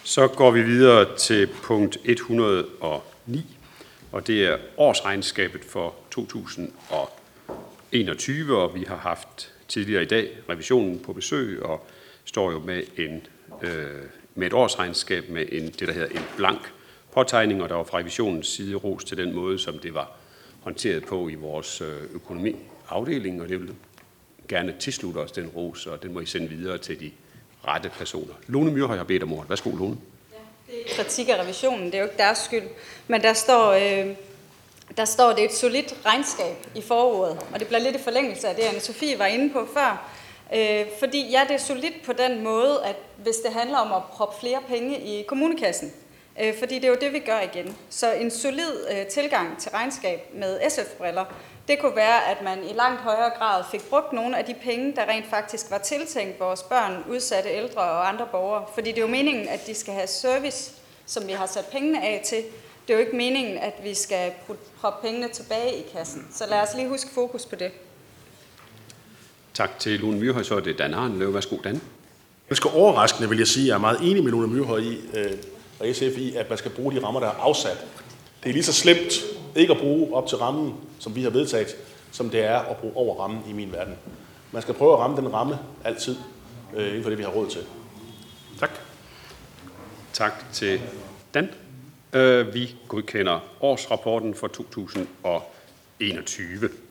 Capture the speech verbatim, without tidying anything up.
Så går vi videre til punkt et hundrede og ni, og det er årsregnskabet for to tusind og enogtyve, og vi har haft tidligere i dag revisionen på besøg, og står jo med, en, øh, med et årsregnskab med en, det, der hedder en blank påtegning, og der var fra revisionens side ros til den måde, som det var håndteret på i vores økonomiafdeling, og det vil gerne tilslutte os den ros, og den må I sende videre til de rette personer. Lone Myrhøj har bedt om ordet. Værsgo, Lone. Ja, det er kritik af revisionen, det er jo ikke deres skyld, men der står, øh, der står det er et solidt regnskab i forordet, og det bliver lidt i forlængelse af det, Anne-Sophie var inde på før, øh, fordi ja, det er solidt på den måde, at hvis det handler om at proppe flere penge i kommunekassen, øh, fordi det er jo det, vi gør igen. Så en solid øh, tilgang til regnskab med S F-briller, det kunne være, at man i langt højere grad fik brugt nogle af de penge, der rent faktisk var tiltænkt vores børn, udsatte ældre og andre borgere. Fordi det er jo meningen, at de skal have service, som vi har sat pengene af til. Det er jo ikke meningen, at vi skal proppe pengene tilbage i kassen. Så lad os lige huske fokus på det. Tak til Lone Myrhøj. Så er det Dan Arnlev. Værsgo, Dan. Ganske overraskende vil jeg sige, at jeg er meget enig med Lone Myrhøj i, øh, og S F i, at man skal bruge de rammer, der er afsat. Det er lige så slemt ikke at bruge op til rammen, som vi har vedtaget, som det er at bruge over rammen i min verden. Man skal prøve at ramme den ramme altid, øh, inden for det, vi har råd til. Tak. Tak til Dan. Øh, vi godkender årsrapporten for to tusind og enogtyve.